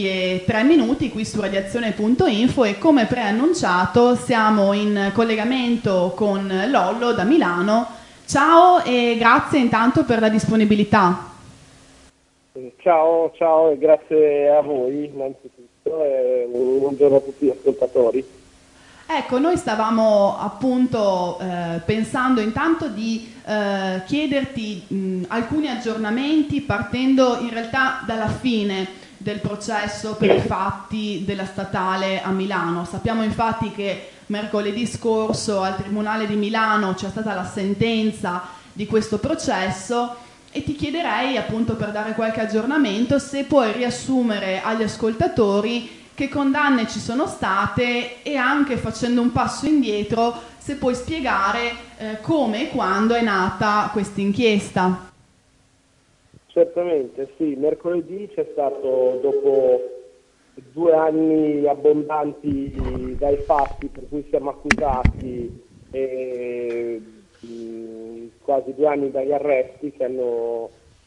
3 minuti qui su radiazione.info e come preannunciato siamo in collegamento con Lollo da Milano. Ciao e grazie intanto per la disponibilità. Ciao, ciao e grazie a voi innanzitutto e buongiorno a tutti gli ascoltatori. Ecco, noi stavamo appunto pensando intanto di chiederti alcuni aggiornamenti partendo in realtà dalla fine del processo per i fatti della statale a Milano. Sappiamo infatti che mercoledì scorso al Tribunale di Milano c'è stata la sentenza di questo processo e ti chiederei appunto per dare qualche aggiornamento se puoi riassumere agli ascoltatori che condanne ci sono state e anche facendo un passo indietro se puoi spiegare come e quando è nata questa inchiesta. Certamente, sì, mercoledì c'è stato, dopo 2 anni abbondanti dai fatti per cui siamo accusati e quasi 2 anni dagli arresti che hanno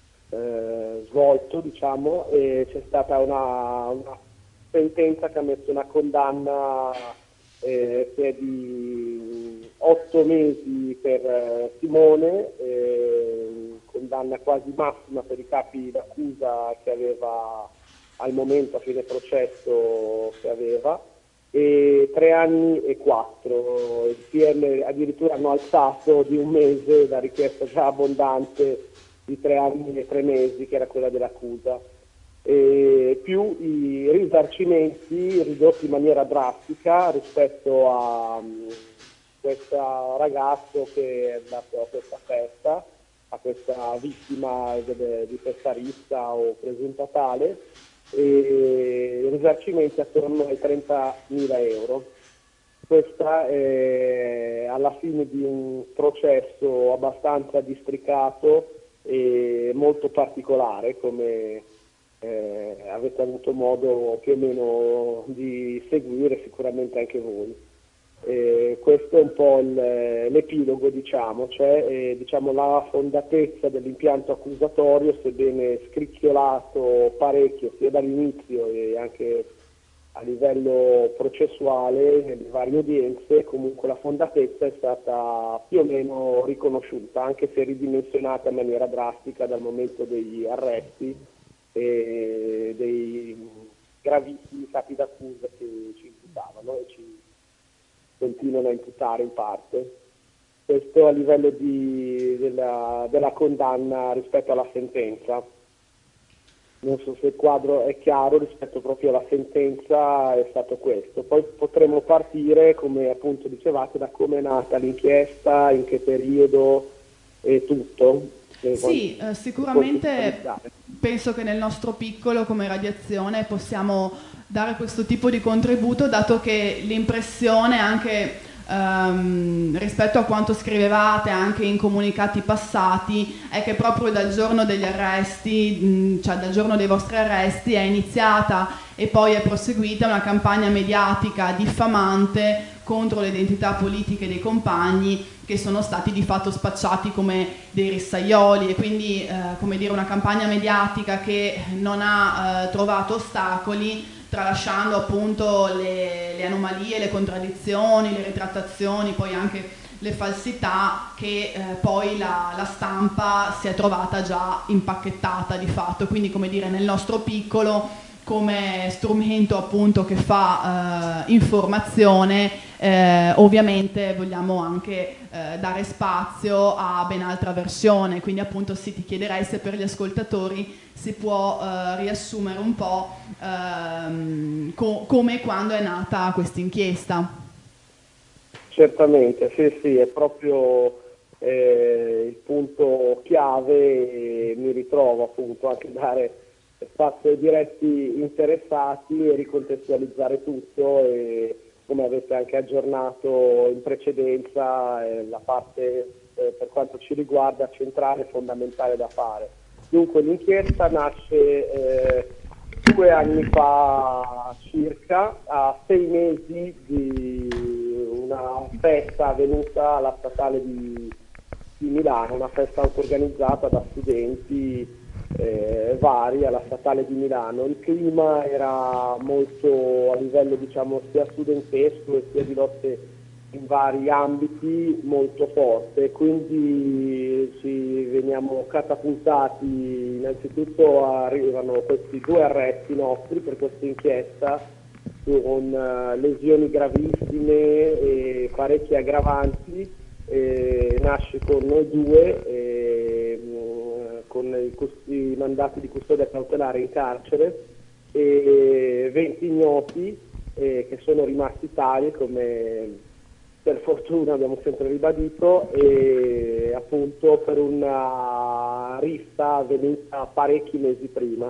svolto, diciamo, e c'è stata una sentenza che ha messo una condanna che è di 8 mesi per Simone, condanna quasi massima per i capi d'accusa che aveva al momento a fine processo che aveva, e 3 anni e 4. Il PM addirittura hanno alzato di 1 mese la richiesta già abbondante di 3 anni e 3 mesi che era quella dell'accusa. Più i risarcimenti ridotti in maniera drastica rispetto a questo ragazzo che è andato a questa festa, a questa vittima di questa rissa o presunta tale, e risarcimenti attorno ai 30.000 euro. Questa è alla fine di un processo abbastanza districato e molto particolare, come avete avuto modo più o meno di seguire sicuramente anche voi. Questo è un po' l'epilogo, diciamo, cioè diciamo, la fondatezza dell'impianto accusatorio, sebbene scricchiolato parecchio sia dall'inizio e anche a livello processuale nelle varie udienze, comunque la fondatezza è stata più o meno riconosciuta, anche se ridimensionata in maniera drastica dal momento degli arresti e dei gravissimi capi d'accusa che ci imputavano e ci continuano a imputare in parte. Questo a livello della condanna rispetto alla sentenza. Non so se il quadro è chiaro rispetto proprio alla sentenza, è stato questo. Poi potremo partire, come appunto dicevate, da come è nata l'inchiesta, in che periodo e tutto. Sì, sicuramente penso che nel nostro piccolo come Radiazione possiamo dare questo tipo di contributo, dato che l'impressione anche rispetto a quanto scrivevate anche in comunicati passati è che proprio dal giorno degli arresti, cioè dal giorno dei vostri arresti, è iniziata e poi è proseguita una campagna mediatica diffamante contro le identità politiche dei compagni, che sono stati di fatto spacciati come dei rissaioli, e quindi come dire, una campagna mediatica che non ha trovato ostacoli, tralasciando appunto le anomalie, le contraddizioni, le ritrattazioni, poi anche le falsità che poi la stampa si è trovata già impacchettata di fatto. Quindi, come dire, nel nostro piccolo, come strumento appunto che fa informazione, ovviamente vogliamo anche dare spazio a ben altra versione. Quindi appunto sì, ti chiederei se per gli ascoltatori si può riassumere un po' come e quando è nata questa inchiesta. Certamente, sì, sì, è proprio il punto chiave, e mi ritrovo appunto anche dare spazio ai diretti interessati e ricontestualizzare tutto, e come avete anche aggiornato in precedenza la parte per quanto ci riguarda centrale e fondamentale da fare. Dunque l'inchiesta nasce 2 anni fa circa, a 6 mesi di una festa avvenuta alla statale di Milano, una festa auto-organizzata da studenti vari alla Statale di Milano. Il clima era molto, a livello diciamo sia studentesco e sia di lotte in vari ambiti, molto forte, quindi ci veniamo catapultati. Innanzitutto arrivano questi 2 arresti nostri per questa inchiesta con lesioni gravissime e parecchie aggravanti. Nasce con noi 2 con i mandati di custodia cautelare in carcere e 20 ignoti che sono rimasti tali, come per fortuna abbiamo sempre ribadito, e appunto per una rissa avvenuta parecchi mesi prima.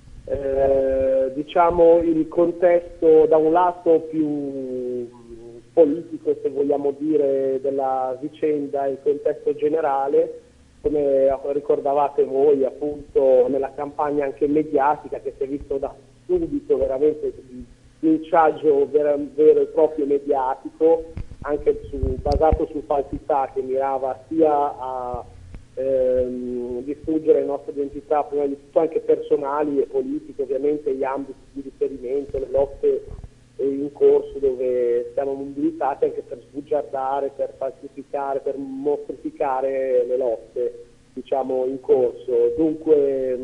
Diciamo il contesto da un lato più politico, se vogliamo dire, della vicenda, il contesto generale, come ricordavate voi appunto nella campagna anche mediatica che si è visto da subito veramente linciaggio vero e proprio mediatico, anche basato su falsità, che mirava sia a distruggere le nostre identità, prima di tutto anche personali e politiche, ovviamente gli ambiti di riferimento, le lotte in corso dove siamo mobilitati anche per sbugiardare, per falsificare, per mostrificare le lotte diciamo in corso. Dunque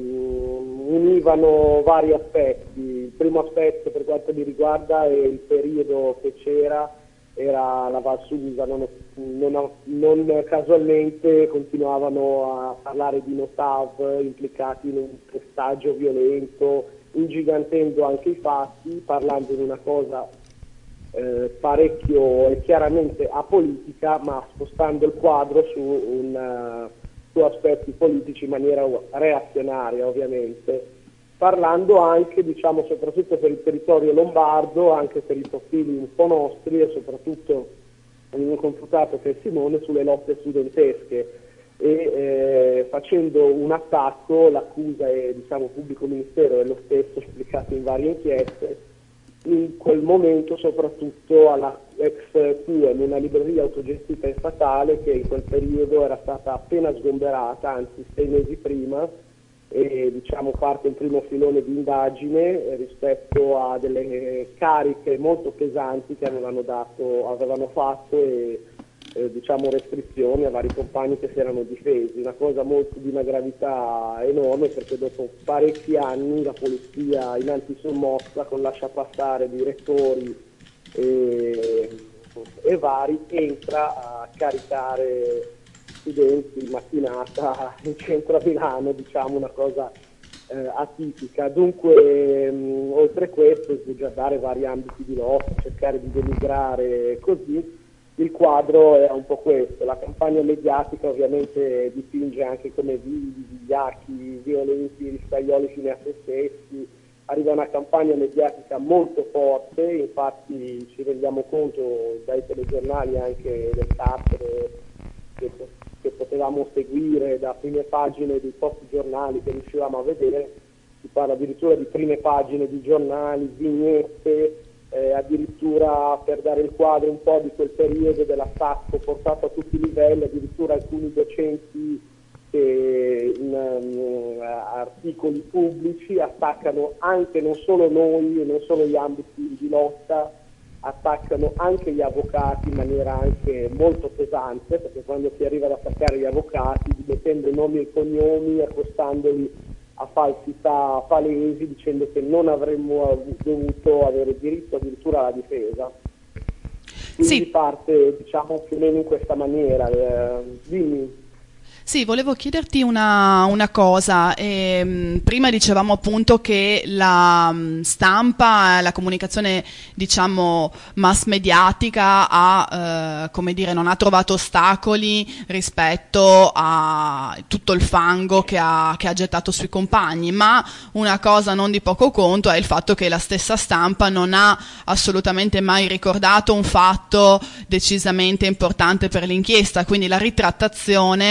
univano vari aspetti. Il primo aspetto per quanto mi riguarda è il periodo che era la Val Susa, non casualmente continuavano a parlare di Notav implicati in un pestaggio violento, ingigantendo anche i fatti, parlando di una cosa parecchio e chiaramente apolitica, ma spostando il quadro su aspetti politici in maniera reazionaria, ovviamente, parlando anche, diciamo, soprattutto per il territorio lombardo, anche per i profili un po' nostri e soprattutto il mio confutato che è Simone, sulle lotte studentesche, e facendo un attacco, l'accusa è, diciamo, pubblico ministero è lo stesso esplicato in varie inchieste, in quel momento soprattutto alla ex QM, una libreria autogestita in statale che in quel periodo era stata appena sgomberata, anzi 6 mesi prima, e diciamo parte un primo filone di indagine rispetto a delle cariche molto pesanti che avevano fatto e diciamo restrizioni a vari compagni che si erano difesi, una cosa di una gravità enorme, perché dopo parecchi anni la polizia in antisommossa con lasciapassare di rettori e vari entra a caricare studenti in mattinata in centro a Milano, diciamo una cosa atipica. Dunque oltre a questo sbugiardare vari ambiti di lotta, cercare di denigrare, così il quadro è un po' questo. La campagna mediatica ovviamente dipinge anche come vigliacchi, violenti, riscaglioli fine a se stessi. Arriva una campagna mediatica molto forte, infatti ci rendiamo conto dai telegiornali anche del carattere che potevamo seguire, da prime pagine dei posti giornali che riuscivamo a vedere. Si parla addirittura di prime pagine di giornali, vignette, addirittura per dare il quadro un po' di quel periodo dell'attacco portato a tutti i livelli, addirittura alcuni docenti che in articoli pubblici attaccano anche non solo noi e non solo gli ambiti di lotta, attaccano anche gli avvocati in maniera anche molto pesante, perché quando si arriva ad attaccare gli avvocati mettendo nomi e cognomi, accostandoli a falsità palesi, dicendo che non avremmo dovuto avere diritto addirittura alla difesa. Quindi sì, parte diciamo più o meno in questa maniera. Dimmi. Sì, volevo chiederti una cosa. Prima dicevamo appunto che la stampa, la comunicazione diciamo mass mediatica come dire, non ha trovato ostacoli rispetto a tutto il fango che ha gettato sui compagni, ma una cosa non di poco conto è il fatto che la stessa stampa non ha assolutamente mai ricordato un fatto decisamente importante per l'inchiesta, quindi la ritrattazione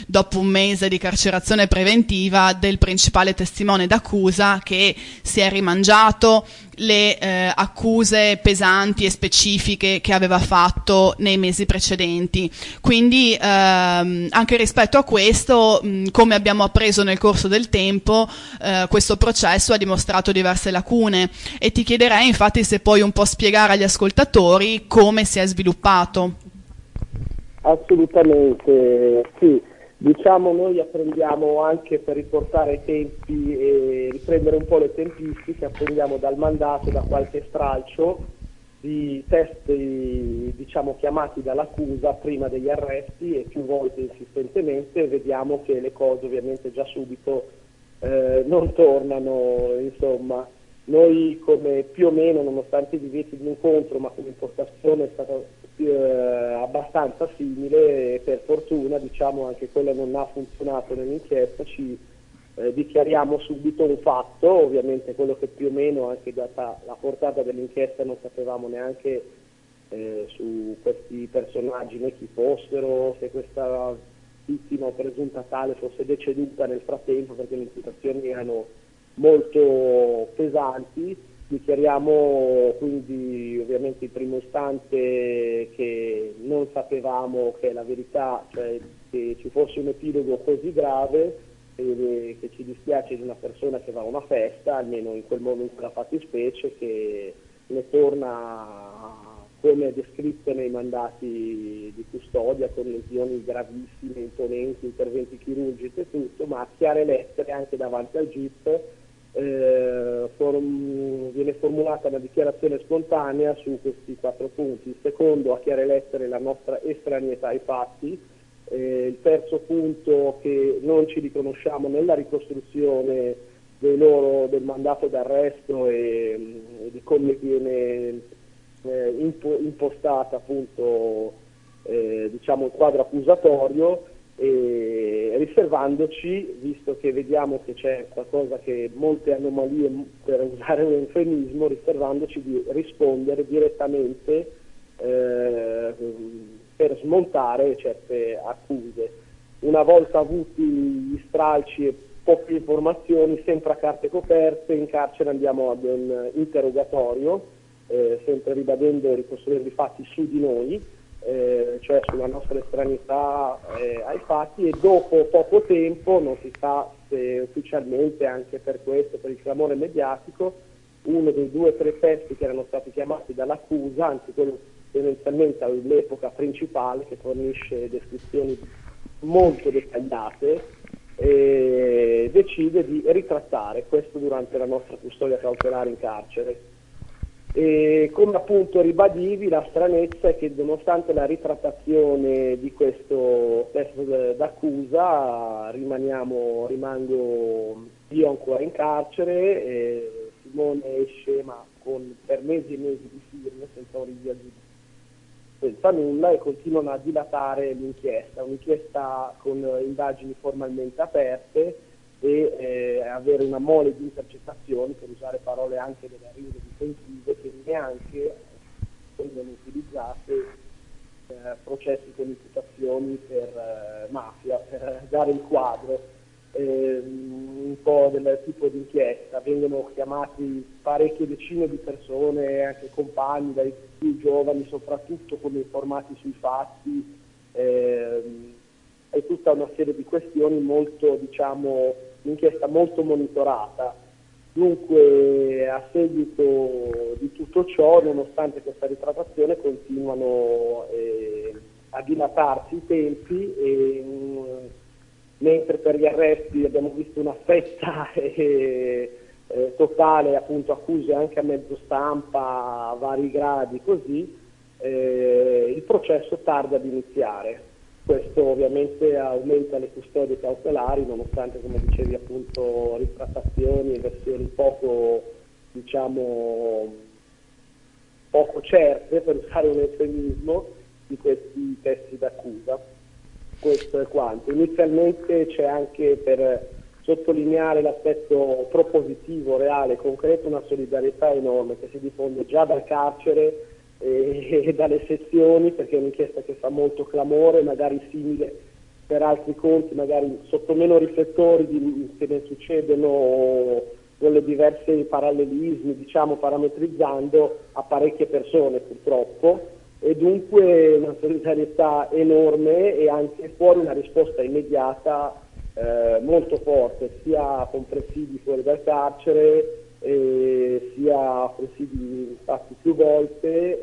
dopo un mese di carcerazione preventiva, del principale testimone d'accusa che si è rimangiato le accuse pesanti e specifiche che aveva fatto nei mesi precedenti. Quindi anche rispetto a questo, come abbiamo appreso nel corso del tempo, questo processo ha dimostrato diverse lacune, e ti chiederei infatti se puoi un po' spiegare agli ascoltatori come si è sviluppato. Assolutamente, sì. Diciamo, noi apprendiamo anche per riportare i tempi e riprendere un po' le tempistiche, apprendiamo dal mandato, da qualche stralcio di testi, diciamo, chiamati dall'accusa prima degli arresti, e più volte insistentemente vediamo che le cose ovviamente già subito non tornano. Insomma, noi, come più o meno, nonostante i divieti di incontro, ma come impostazione è stata abbastanza simile, e per fortuna, diciamo, anche quella non ha funzionato nell'inchiesta, ci dichiariamo subito un fatto, ovviamente quello che più o meno, anche data la portata dell'inchiesta, non sapevamo neanche su questi personaggi né chi fossero, se questa vittima o presunta tale fosse deceduta nel frattempo, perché le imputazioni erano molto pesanti. Dichiariamo quindi ovviamente in primo istante che non sapevamo che la verità, cioè che ci fosse un epilogo così grave, e che ci dispiace di una persona che va a una festa, almeno in quel momento, quella fattispecie, che ne torna come descritto nei mandati di custodia, con lesioni gravissime, imponenti, interventi chirurgici e tutto, ma a chiare lettere anche davanti al GIP viene formulata una dichiarazione spontanea su questi 4 punti. Il secondo, a chiare lettere, la nostra estraneità ai fatti. Il terzo punto, che non ci riconosciamo nella ricostruzione del mandato d'arresto e di come viene impostata, appunto, diciamo, il quadro accusatorio, riservandoci, visto che vediamo che c'è qualcosa, che molte anomalie, per usare un eufemismo, riservandoci di rispondere direttamente per smontare certe accuse. Una volta avuti gli stralci e poche informazioni, sempre a carte coperte, in carcere andiamo ad un interrogatorio, sempre ribadendo e ricostruendo i fatti su di noi, cioè sulla nostra estraneità ai fatti, e dopo poco tempo, non si sa se ufficialmente, anche per questo, per il clamore mediatico, uno dei 2 o 3 testi che erano stati chiamati dall'accusa, anzi quello tendenzialmente all'epoca principale, che fornisce descrizioni molto dettagliate, decide di ritrattare questo durante la nostra custodia cautelare in carcere. E come appunto ribadivi, la stranezza è che, nonostante la ritrattazione di questo testo d'accusa, rimango io ancora in carcere, Simone esce, ma per mesi e mesi di firme, senza un rinvio, senza nulla, e continuano a dilatare l'inchiesta, un'inchiesta con indagini formalmente aperte e avere una mole di intercettazioni, per usare parole anche delle ringhe difensive, che neanche vengono utilizzate processi con imputazioni per mafia, per dare il quadro un po' del tipo di inchiesta. Vengono chiamati parecchie decine di persone, anche compagni, dai più giovani soprattutto, come informati sui fatti, e tutta una serie di questioni molto, diciamo, un'inchiesta molto monitorata. Dunque, a seguito di tutto ciò, nonostante questa ritrattazione, continuano a dilatarsi i tempi, e mentre per gli arresti abbiamo visto una fetta totale, appunto, accuse anche a mezzo stampa, a vari gradi, così, il processo tarda ad iniziare. Questo ovviamente aumenta le custodie cautelari, nonostante, come dicevi, appunto, ritrattazioni e versioni poco, diciamo, poco certe, per usare un eufemismo, di questi testi d'accusa. Questo è quanto. Inizialmente c'è, anche per sottolineare l'aspetto propositivo, reale, concreto, una solidarietà enorme che si diffonde già dal carcere e dalle sezioni, perché è un'inchiesta che fa molto clamore, magari simile per altri conti, magari sotto meno riflettori che ne succedono con le diverse parallelismi, diciamo parametrizzando a parecchie persone purtroppo, e dunque una solidarietà enorme e anche fuori una risposta immediata molto forte, sia con presidi fuori dal carcere, sia presidi fatti più volte,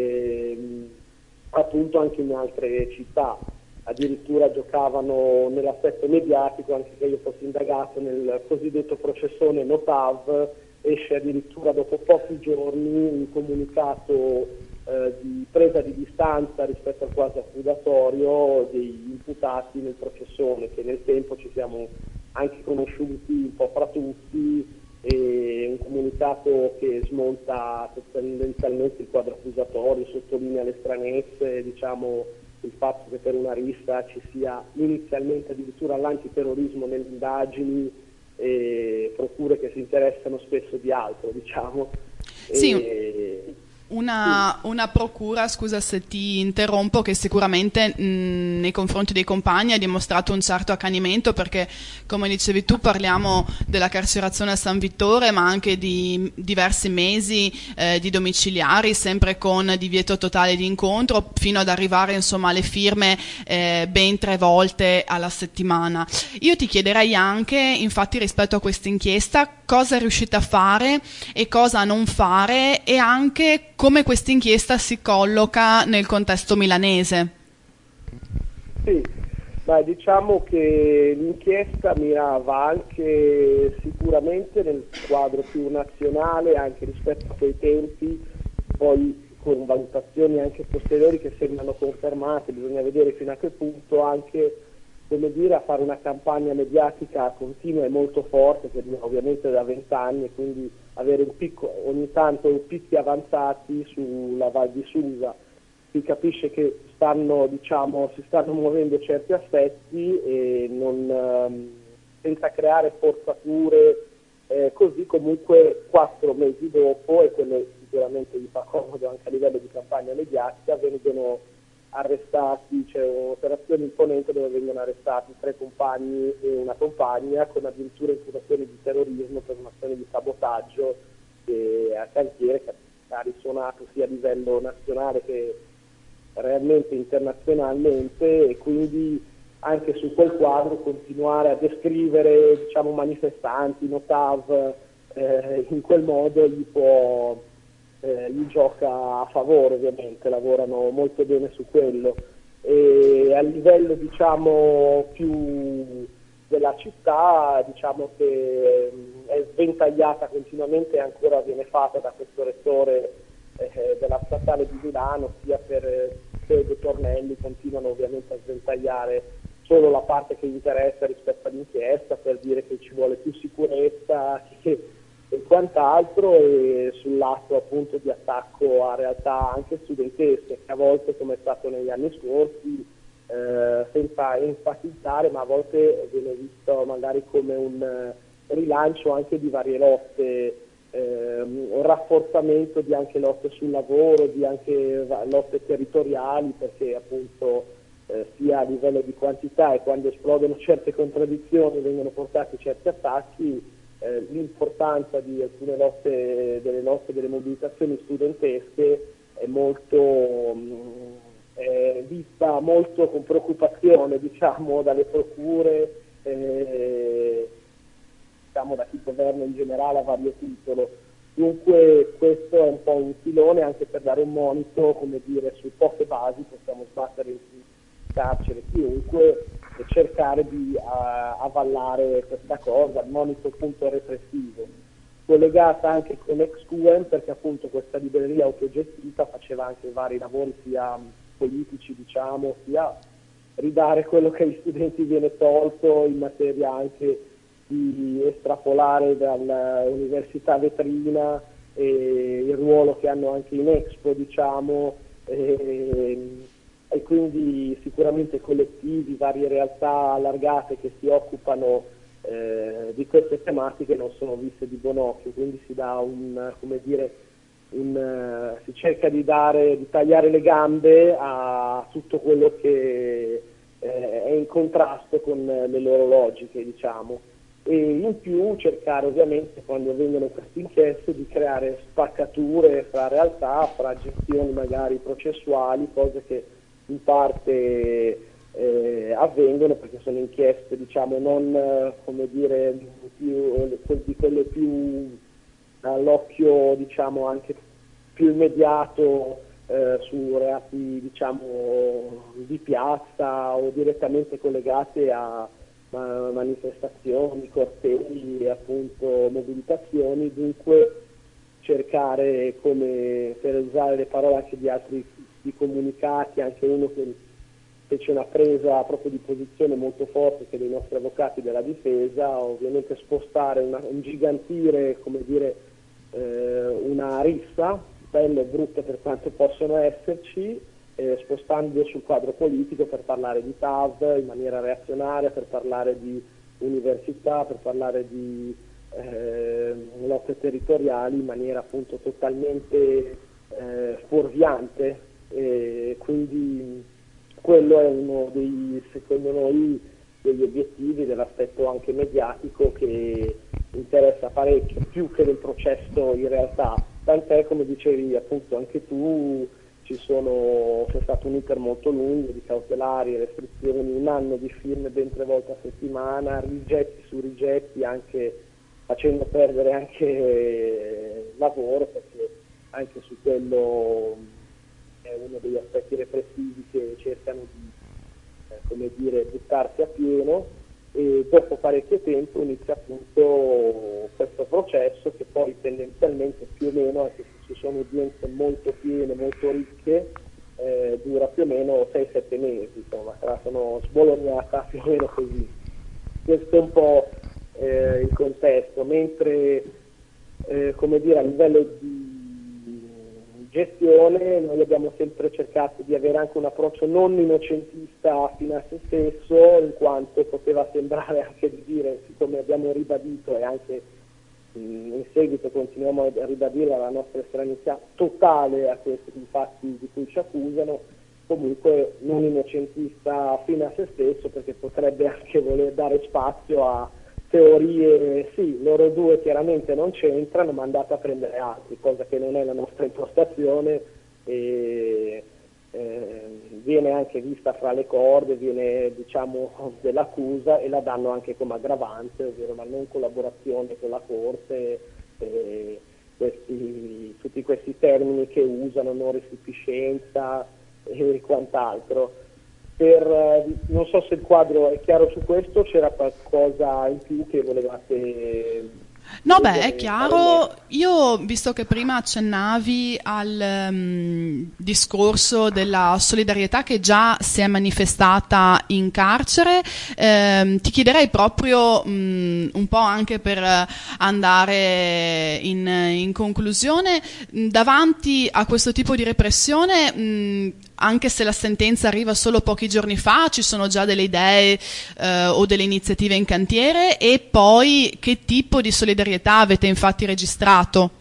appunto anche in altre città. Addirittura giocavano nell'aspetto mediatico, anche che io fossi indagato nel cosiddetto processone Notav, esce addirittura dopo pochi giorni un comunicato di presa di distanza rispetto al quasi accusatorio degli imputati nel processone, che nel tempo ci siamo anche conosciuti un po' fra tutti, e un comunicato che smonta tendenzialmente il quadro accusatorio, sottolinea le stranezze, diciamo il fatto che per una rissa ci sia inizialmente addirittura l'antiterrorismo nelle indagini e procure che si interessano spesso di altro, diciamo. Sì. Una procura, scusa se ti interrompo, che sicuramente nei confronti dei compagni ha dimostrato un certo accanimento, perché come dicevi tu parliamo della carcerazione a San Vittore, ma anche di diversi mesi di domiciliari, sempre con divieto totale di incontro, fino ad arrivare insomma alle firme ben 3 volte alla settimana. Io ti chiederei anche, infatti, rispetto a questa inchiesta, cosa è riuscita a fare e cosa a non fare, e anche come questa inchiesta si colloca nel contesto milanese. Sì, ma diciamo che l'inchiesta mirava anche sicuramente nel quadro più nazionale, anche rispetto a quei tempi, poi con valutazioni anche posteriori che sembrano confermate, bisogna vedere fino a che punto anche, come dire, a fare una campagna mediatica continua e molto forte, che dura ovviamente da 20 anni, e quindi avere un picco, ogni tanto picchi avanzati sulla Val di Susa. Si capisce che si stanno muovendo certi aspetti e senza creare forzature, così comunque 4 mesi dopo, e quello sicuramente gli fa comodo anche a livello di campagna mediatica, vengono arrestati, c'è un'operazione imponente dove vengono arrestati 3 compagni e una compagna, con addirittura imputazioni di terrorismo per un'azione di sabotaggio a cantiere che ha risuonato sia a livello nazionale che realmente internazionalmente, e quindi anche su quel quadro continuare a descrivere, diciamo, manifestanti, Notav, in quel modo gli gioca a favore, ovviamente, lavorano molto bene su quello. E a livello, diciamo, più della città, diciamo che è sventagliata continuamente e ancora viene fatta da questo rettore della statale di Milano, sia per Fede Tornelli, continuano ovviamente a sventagliare solo la parte che interessa rispetto all'inchiesta, per dire che ci vuole più sicurezza e quant'altro, e sul lato appunto di attacco a realtà anche studentesche, che a volte, come è stato negli anni scorsi, senza enfatizzare, ma a volte viene visto magari come un rilancio anche di varie lotte, un rafforzamento di anche lotte sul lavoro, di anche lotte territoriali, perché appunto sia a livello di quantità, e quando esplodono certe contraddizioni vengono portati certi attacchi, l'importanza di alcune lotte, delle mobilitazioni studentesche è molto vista molto con preoccupazione, diciamo, dalle procure, diciamo da chi governa in generale a vario titolo. Dunque questo è un po' un filone anche per dare un monito, come dire, su poche basi possiamo sbattere in carcere chiunque e cercare di avallare questa cosa, il monito appunto repressivo, collegata anche con ExQuem, perché appunto questa libreria autogestita faceva anche vari lavori sia politici, diciamo, sia ridare quello che agli studenti viene tolto in materia anche di estrapolare dall'università vetrina e il ruolo che hanno anche in Expo, diciamo, e quindi sicuramente collettivi, varie realtà allargate che si occupano di queste tematiche non sono viste di buon occhio, quindi si dà si cerca di tagliare le gambe a tutto quello che è in contrasto con le loro logiche, diciamo. E in più cercare ovviamente, quando avvengono queste inchieste, di creare spaccature fra realtà, fra gestioni magari processuali, cose che in parte avvengono perché sono inchieste, diciamo, non come dire di quelle più all'occhio, diciamo, anche più immediato, su reati, diciamo, di piazza o direttamente collegate a manifestazioni, cortei, appunto mobilitazioni. Dunque cercare, come per usare le parole anche di altri di comunicati, anche uno che fece una presa proprio di posizione molto forte, che dei nostri avvocati della difesa, ovviamente spostare, ingigantire, come dire, una rissa, belle e brutte per quanto possono esserci, spostando sul quadro politico per parlare di TAV in maniera reazionaria, per parlare di università, per parlare di lotte territoriali in maniera appunto totalmente fuorviante. Quindi quello è uno dei, secondo noi, degli obiettivi dell'aspetto anche mediatico che interessa parecchio, più che del processo in realtà. Tant'è, come dicevi appunto anche tu, c'è stato un iter molto lungo di cautelari, restrizioni, un anno di film ben 3 volte a settimana, rigetti su rigetti, anche facendo perdere anche lavoro, perché anche su quello è uno degli aspetti repressivi che cercano di come dire, buttarsi a pieno. E dopo parecchio tempo inizia appunto questo processo che poi tendenzialmente più o meno, anche se ci sono udienze molto piene, molto ricche, dura più o meno 6-7 mesi, insomma, sono sbolognata più o meno così. Questo è un po' il contesto, mentre come dire, a livello di gestione noi abbiamo sempre cercato di avere anche un approccio non innocentista fino a se stesso, in quanto poteva sembrare anche di dire, siccome abbiamo ribadito e anche in seguito continuiamo a ribadire la nostra estraneità totale a questi fatti di cui ci accusano, comunque non innocentista fino a se stesso, perché potrebbe anche voler dare spazio a teorie, sì, loro due chiaramente non c'entrano, ma andate a prendere altri, cosa che non è la nostra impostazione, e viene anche vista fra le corde, viene, diciamo, dell'accusa, e la danno anche come aggravante, ovvero la non collaborazione con la Corte, tutti questi termini che usano, non resipiscenza e quant'altro. Non so se il quadro è chiaro su questo, c'era qualcosa in più che volevate... No, beh, è chiaro. Io, visto che prima accennavi al discorso della solidarietà che già si è manifestata in carcere, ti chiederei proprio un po' anche per andare in conclusione, davanti a questo tipo di repressione, anche se la sentenza arriva solo pochi giorni fa, ci sono già delle idee o delle iniziative in cantiere, e poi che tipo di solidarietà avete infatti registrato?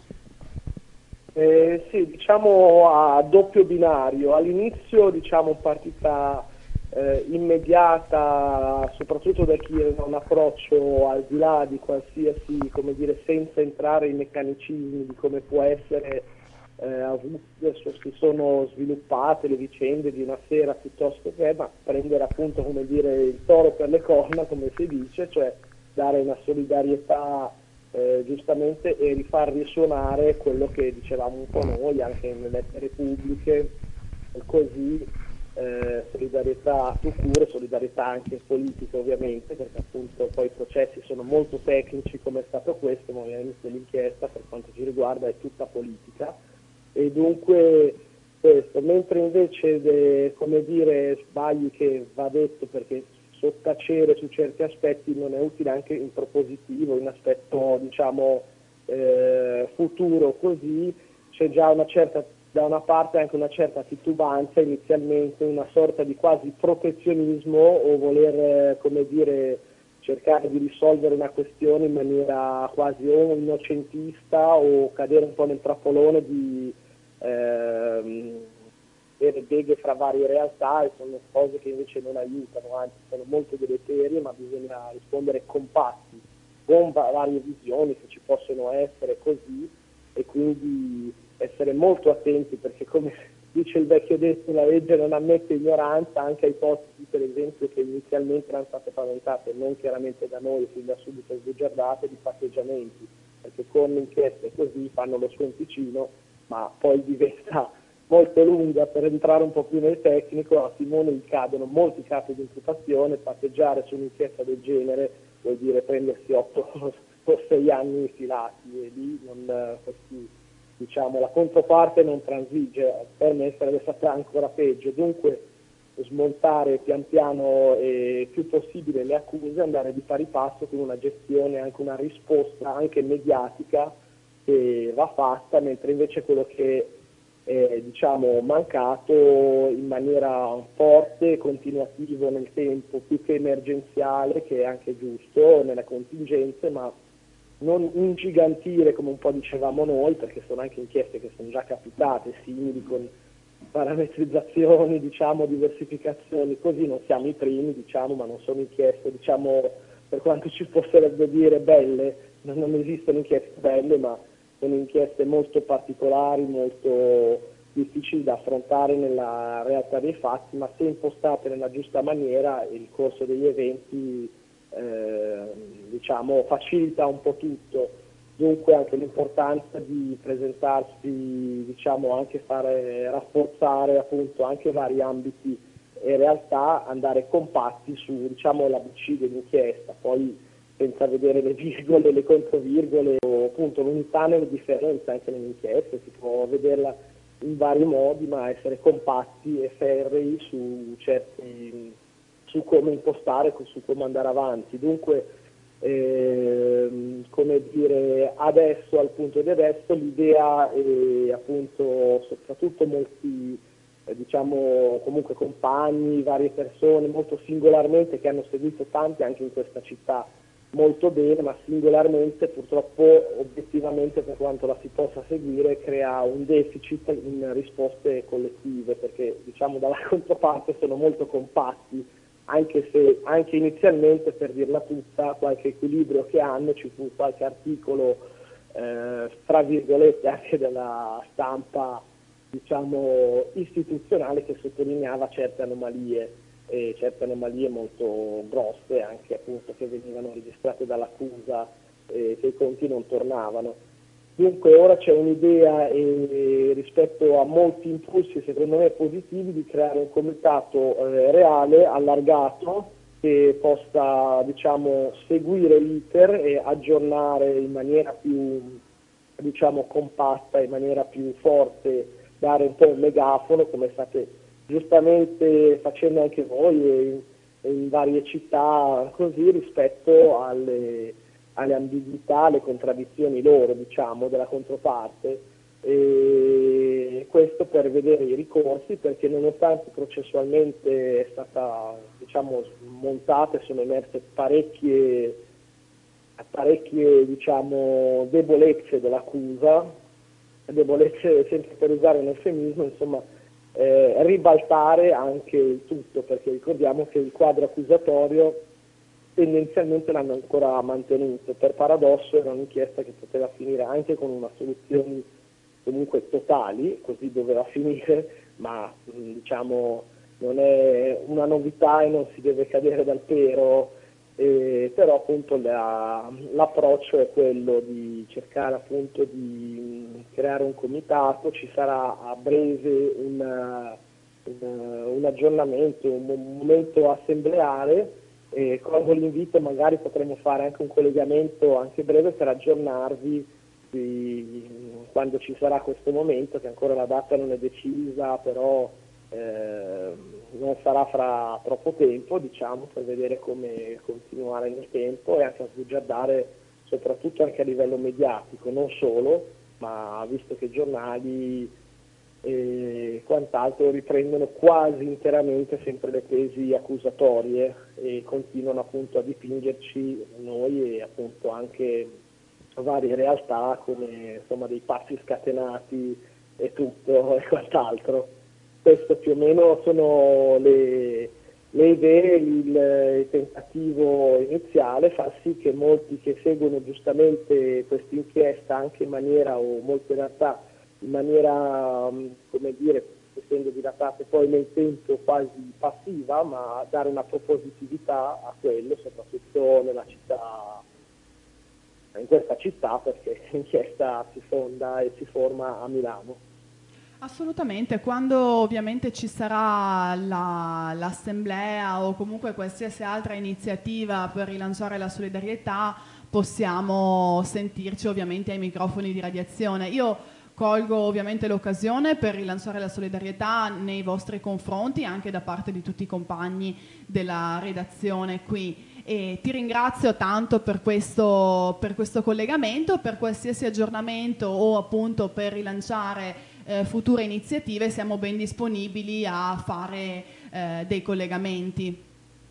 Sì, diciamo a doppio binario. All'inizio, diciamo, partita immediata, soprattutto da chi aveva un approccio al di là di qualsiasi, come dire, senza entrare in meccanismi di come può essere adesso si sono sviluppate le vicende di una sera, piuttosto che, ma prendere appunto, come dire, il toro per le corna, come si dice, cioè dare una solidarietà giustamente, e rifar risuonare quello che dicevamo un po' noi anche nelle lettere pubbliche, così solidarietà procure, solidarietà anche politica ovviamente, perché appunto poi i processi sono molto tecnici, come è stato questo, ma ovviamente l'inchiesta per quanto ci riguarda è tutta politica, e dunque questo, mentre invece come dire, sbagli che va detto, perché sottacere su certi aspetti non è utile, anche in propositivo, in aspetto, diciamo, futuro, così c'è già una certa, da una parte anche una certa titubanza inizialmente, una sorta di quasi protezionismo, o voler come dire, cercare di risolvere una questione in maniera quasi o innocentista, o cadere un po' nel trappolone di avere beghe fra varie realtà, e sono cose che invece non aiutano, anzi sono molto deleterie, ma bisogna rispondere compatti, con varie visioni se ci possono essere, così, e quindi essere molto attenti, perché come dice il vecchio detto, la legge non ammette ignoranza, anche a ipotesi per esempio che inizialmente erano state paventate, non chiaramente da noi, fin da subito sbugiardate, di patteggiamenti, perché con inchieste così fanno lo sconticino, ma poi diventa molto lunga. Per entrare un po' più nel tecnico, a Simone gli cadono molti capi di imputazione, patteggiare su un'inchiesta del genere vuol dire prendersi 8 o 6 anni filati, e lì diciamo, la controparte non transige, per me sarebbe stata ancora peggio. Dunque smontare pian piano e più possibile le accuse, andare di pari passo con una gestione, anche una risposta anche mediatica che va fatta, mentre invece quello che è, diciamo, mancato in maniera forte e continuativo nel tempo, più che emergenziale, che è anche giusto nelle contingenze, ma non ingigantire come un po' dicevamo noi, perché sono anche inchieste che sono già capitate, simili, con parametrizzazioni, diciamo, diversificazioni, così non siamo i primi, diciamo, ma non sono inchieste, diciamo, per quanto ci potrebbe dire belle, non esistono inchieste belle, ma sono inchieste molto particolari, molto difficili da affrontare nella realtà dei fatti, ma se impostate nella giusta maniera il corso degli eventi diciamo facilita un po' tutto. Dunque anche l'importanza di presentarsi, diciamo, anche fare rafforzare appunto anche vari ambiti e realtà, andare compatti su, diciamo, l'ABC dell'inchiesta, poi senza vedere le virgole, le controvirgole o appunto l'unità nelle differenze anche nelle inchieste, si può vederla in vari modi, ma essere compatti e ferrei su come impostare, su come andare avanti. Dunque, come dire, adesso, al punto di adesso, l'idea è appunto, soprattutto molti, diciamo, comunque compagni, varie persone, molto singolarmente, che hanno seguito tanti anche in questa città molto bene, ma singolarmente purtroppo, obiettivamente, per quanto la si possa seguire, crea un deficit in risposte collettive, perché, diciamo, dalla controparte sono molto compatti, anche se anche inizialmente, per dirla tutta, qualche equilibrio che hanno, ci fu qualche articolo fra virgolette anche della stampa, diciamo, istituzionale, che sottolineava certe anomalie molto grosse, anche appunto che venivano registrate dall'accusa, che i conti non tornavano. Dunque ora c'è un'idea, rispetto a molti impulsi secondo me positivi, di creare un comitato reale, allargato, che possa, diciamo, seguire l'iter e aggiornare in maniera più, diciamo, compatta, in maniera più forte, dare un po' un megafono, come state giustamente facendo anche voi e in varie città, così, rispetto alle ambiguità, alle contraddizioni loro, diciamo, della controparte, e questo per vedere i ricorsi, perché nonostante processualmente è stata, diciamo, montata e sono emerse parecchie, diciamo, debolezze dell'accusa, debolezze sempre per usare un eufemismo, insomma, ribaltare anche il tutto, perché ricordiamo che il quadro accusatorio tendenzialmente l'hanno ancora mantenuto. Per paradosso era un'inchiesta che poteva finire anche con una soluzione comunque totali, così doveva finire, ma diciamo non è una novità e non si deve cadere dal pero, però appunto l'approccio è quello di cercare appunto di creare un comitato. Ci sarà a breve un aggiornamento, un momento assembleare, e colgo l'invito, magari potremo fare anche un collegamento anche breve per aggiornarvi quando ci sarà questo momento, che ancora la data non è decisa, però non sarà fra troppo tempo, diciamo, per vedere come continuare nel tempo e anche a sbugiardare, soprattutto anche a livello mediatico, non solo, ma visto che i giornali e quant'altro riprendono quasi interamente sempre le tesi accusatorie e continuano appunto a dipingerci noi e appunto anche varie realtà come, insomma, dei pazzi scatenati e tutto e quant'altro. questo più o meno sono le idee, il tentativo iniziale, far sì che molti che seguono giustamente questa inchiesta anche in maniera, o molte in realtà in maniera, come dire, essendo dilatate poi nel tempo quasi passiva, ma dare una propositività a quello, soprattutto nella città, in questa città, perché l'inchiesta si fonda e si forma a Milano. Assolutamente, quando ovviamente ci sarà l'assemblea o comunque qualsiasi altra iniziativa per rilanciare la solidarietà, possiamo sentirci ovviamente ai microfoni di Radiazione. Io colgo ovviamente l'occasione per rilanciare la solidarietà nei vostri confronti, anche da parte di tutti i compagni della redazione qui. E ti ringrazio tanto per questo collegamento, per qualsiasi aggiornamento o appunto per rilanciare future iniziative siamo ben disponibili a fare dei collegamenti.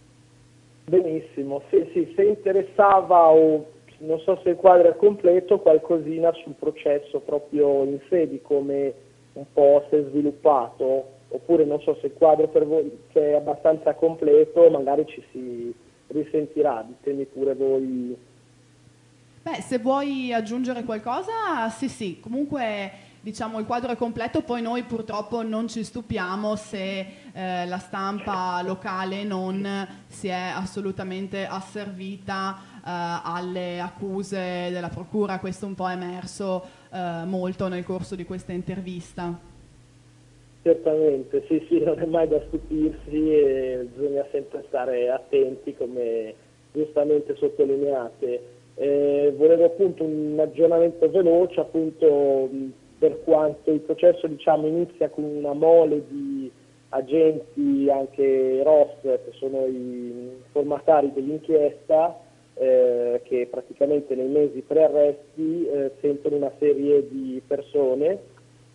Benissimo, sì, se interessava, o non so se il quadro è completo, qualcosina sul processo proprio in sé, di come un po' si è sviluppato, oppure non so se il quadro per voi che è abbastanza completo, magari ci si risentirà, ditemi pure voi. Beh, se vuoi aggiungere qualcosa, sì, comunque diciamo il quadro è completo, poi noi purtroppo non ci stupiamo se la stampa locale non si è assolutamente asservita alle accuse della procura, questo un po' è emerso molto nel corso di questa intervista. Certamente, sì, non è mai da stupirsi e bisogna sempre stare attenti, come giustamente sottolineate. Volevo appunto un aggiornamento veloce, appunto per quanto il processo diciamo inizia con una mole di agenti, anche ROS, che sono i formatari dell'inchiesta, che praticamente nei mesi pre-arresti sentono una serie di persone,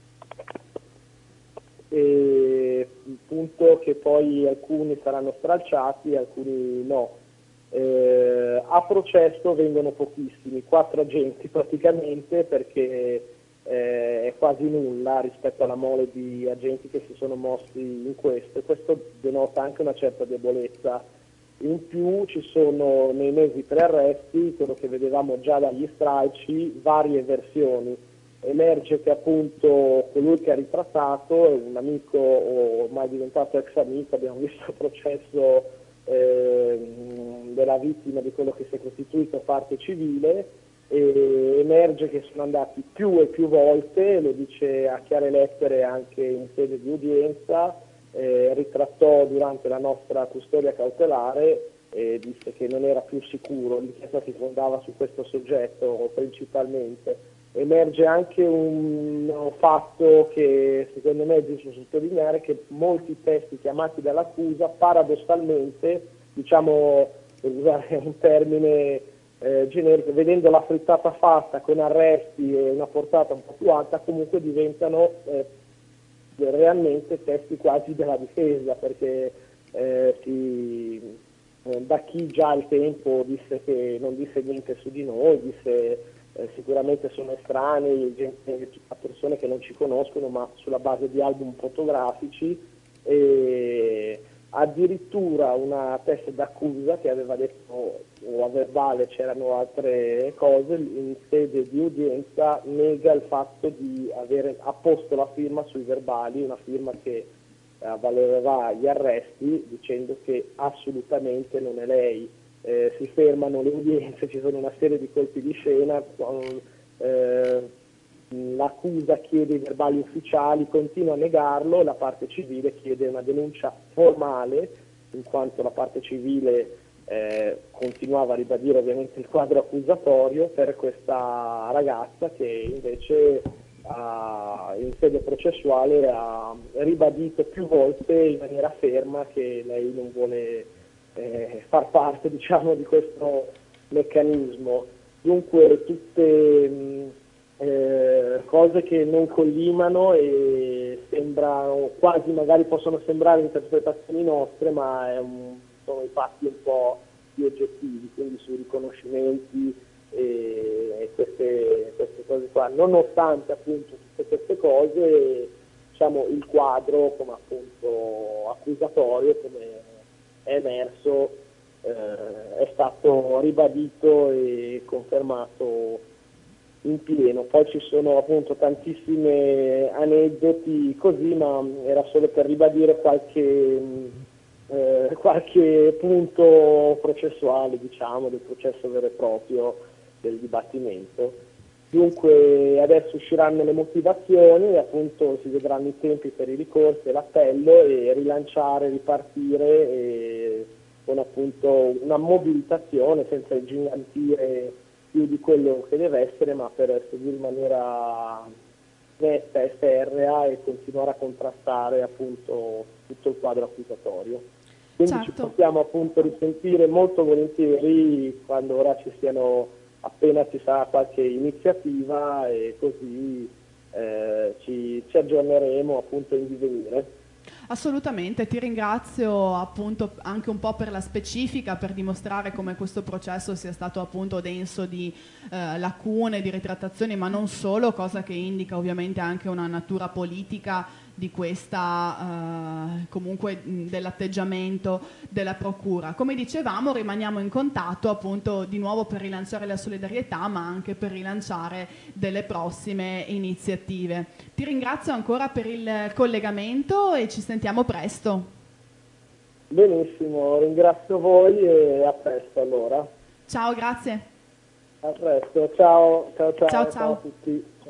e punto che poi alcuni saranno stralciati e alcuni no. A processo vengono pochissimi, 4 agenti praticamente, perché è quasi nulla rispetto alla mole di agenti che si sono mossi in questo, e questo denota anche una certa debolezza. In più ci sono nei mesi pre-arresti, quello che vedevamo già dagli stralci, varie versioni. Emerge che appunto colui che ha ritrattato è un amico, o ormai diventato ex amico, abbiamo visto il processo della vittima di quello che si è costituito parte civile, e emerge che sono andati più e più volte, lo dice a chiare lettere anche in sede di udienza, ritrattò durante la nostra custodia cautelare e disse che non era più sicuro, l'inchiesta si fondava su questo soggetto principalmente. Emerge anche un fatto che secondo me è giusto sottolineare, che molti testi chiamati dall'accusa paradossalmente, diciamo per usare un termine generico, vedendo la frittata fatta con arresti e una portata un po' più alta, comunque diventano realmente testi quasi della difesa, perché da chi già al tempo disse che non disse niente su di noi, disse sicuramente sono estranei, a persone che non ci conoscono, ma sulla base di album fotografici, e addirittura una testa d'accusa che aveva detto, o a verbale c'erano altre cose, in sede di udienza nega il fatto di aver apposto la firma sui verbali, una firma che avvalerà gli arresti, dicendo che assolutamente non è lei. Si fermano le udienze, ci sono una serie di colpi di scena, l'accusa chiede i verbali ufficiali, continua a negarlo, la parte civile chiede una denuncia formale, in quanto la parte civile continuava a ribadire ovviamente il quadro accusatorio per questa ragazza, che invece in sede processuale ha ribadito più volte in maniera ferma che lei non vuole far parte, diciamo, di questo meccanismo. Dunque tutte cose che non collimano e sembrano quasi, magari possono sembrare interpretazioni nostre, ma sono i fatti un po' più oggettivi, quindi sui riconoscimenti e queste cose qua. Nonostante appunto tutte queste cose, diciamo, il quadro come appunto accusatorio, come è emerso, è stato ribadito e confermato in pieno. Poi ci sono appunto tantissimi aneddoti così, ma era solo per ribadire qualche punto processuale, diciamo, del processo vero e proprio del dibattimento. Dunque adesso usciranno le motivazioni e appunto si vedranno i tempi per i ricorsi e l'appello, e rilanciare, ripartire con appunto una mobilitazione senza ingigantire più di quello che deve essere, ma per seguire in maniera netta e ferrea e continuare a contrastare appunto tutto il quadro accusatorio. Quindi ci Certo. possiamo appunto risentire molto volentieri quando ora appena ci sarà qualche iniziativa, e così ci aggiorneremo appunto in divenire. Assolutamente, ti ringrazio appunto anche un po' per la specifica, per dimostrare come questo processo sia stato appunto denso di lacune, di ritrattazioni, ma non solo, cosa che indica ovviamente anche una natura politica di questa comunque dell'atteggiamento della procura. Come dicevamo, rimaniamo in contatto appunto di nuovo per rilanciare la solidarietà, ma anche per rilanciare delle prossime iniziative. Ti ringrazio ancora per il collegamento e ci sentiamo presto. Benissimo, ringrazio voi e a presto allora. Ciao, grazie. A presto, ciao, ciao, ciao, Ciao, ciao a ciao. tutti.